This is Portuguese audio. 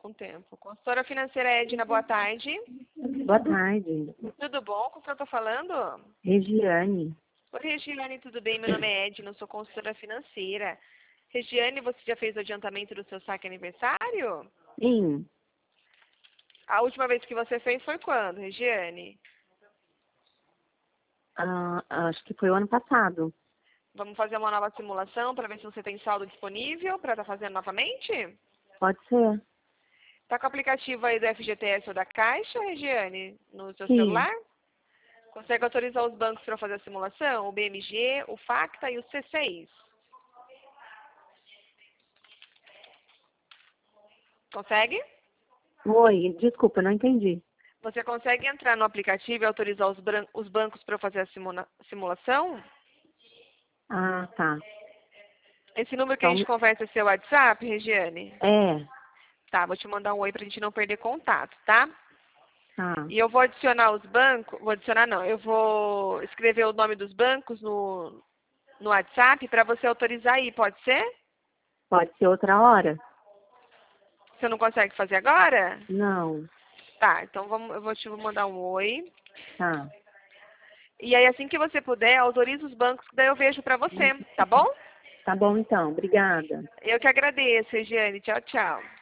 com o tempo. Consultora financeira Edna, boa tarde. Boa tarde. Tudo bom? Com quem eu tô falando? Regiane. Oi, Regiane, tudo bem? Meu nome é Edna, eu sou consultora financeira. Regiane, você já fez o adiantamento do seu saque aniversário? Sim. A última vez que você fez foi quando, Regiane? Acho que foi o ano passado. Vamos fazer uma nova simulação para ver se você tem saldo disponível para estar fazendo novamente? Pode ser? Tá com o aplicativo aí do FGTS ou da Caixa, Regiane, no seu Sim. celular? Consegue autorizar os bancos para fazer a simulação? O BMG, o Facta e o C6. Consegue? Oi, desculpa, não entendi. Você consegue entrar no aplicativo e autorizar os bancos para fazer a simulação? Ah, tá. Esse número que a gente Então, conversa é seu WhatsApp, Regiane? é. Tá, vou te mandar um oi pra gente não perder contato, tá? Tá. E eu vou adicionar os bancos, vou adicionar não, eu vou escrever o nome dos bancos no WhatsApp para você autorizar aí, pode ser? Pode ser outra hora? Você não consegue fazer agora? Não. Tá, então eu vou te mandar um oi. Tá. E aí assim que você puder, autoriza os bancos que daí eu vejo pra você, tá bom? Tá bom então. Obrigada. Eu que agradeço, Regiane. Tchau, tchau.